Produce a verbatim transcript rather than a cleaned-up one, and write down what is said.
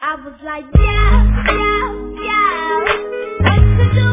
I was like, yeah, yeah, yeah. What to do?